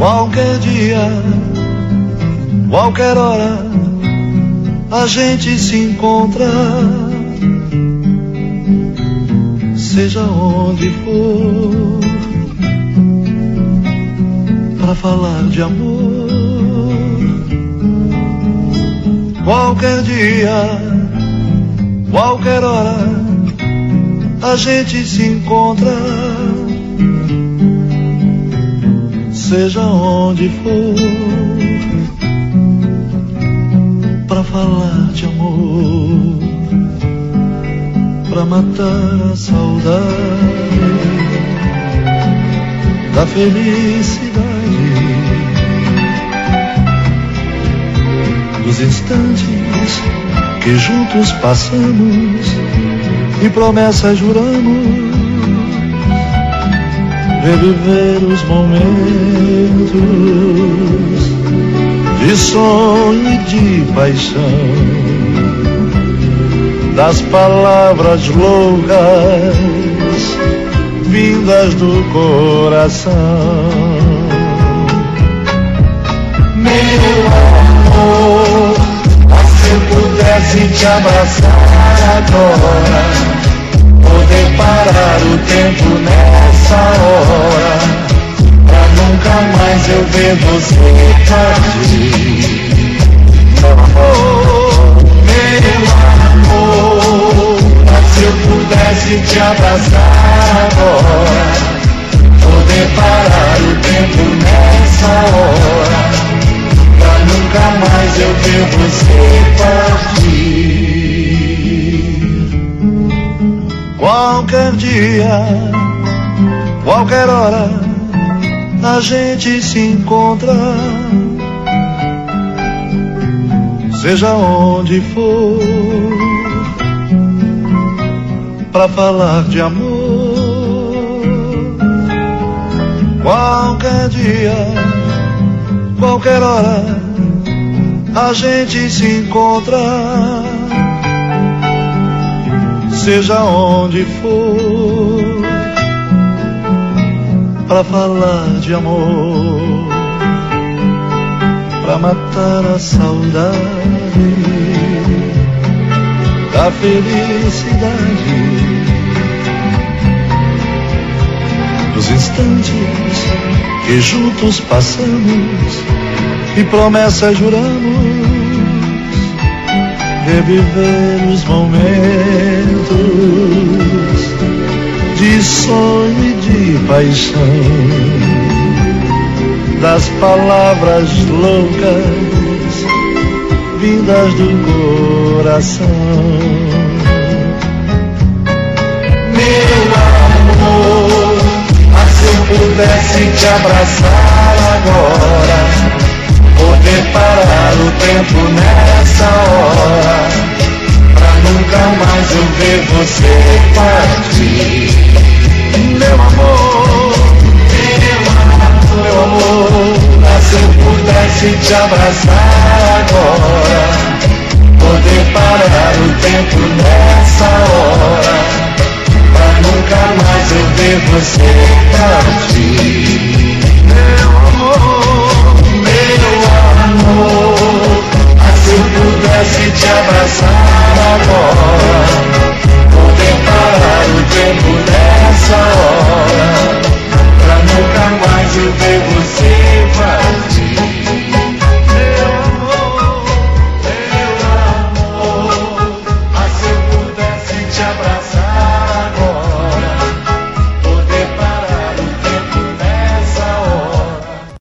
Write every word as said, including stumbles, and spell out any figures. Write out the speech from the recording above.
Qualquer dia, qualquer hora, a gente se encontra, seja onde for, para falar de amor. Qualquer dia, qualquer hora, a gente se encontra, seja onde for, pra falar de amor, pra matar a saudade da felicidade, dos instantes que juntos passamos e promessas juramos, reviver os momentos de sonho e de paixão, das palavras loucas vindas do coração. Meu amor, se eu pudesse te abraçar agora, poder parar o tempo nessa hora, pra nunca mais eu ver você partir. Meu amor, meu amor, se eu pudesse te abraçar agora, poder parar o tempo nessa hora, pra nunca mais eu ver você partir. Qualquer dia, qualquer hora, a gente se encontra, seja onde for, pra falar de amor. Qualquer dia, qualquer hora, a gente se encontra, seja onde for, pra falar de amor, pra matar a saudade da felicidade, dos instantes que juntos passamos e promessas juramos, reviver os momentos de sonho e de paixão, das palavras loucas vindas do coração. Meu amor, ah, se eu pudesse te abraçar agora, poder parar o tempo nessa hora, pra nunca mais eu ver você partir. Meu amor, meu amor, meu amor, ah, se eu pudesse te abraçar agora, poder parar o tempo nessa hora, pra nunca mais eu ver você partir. Meu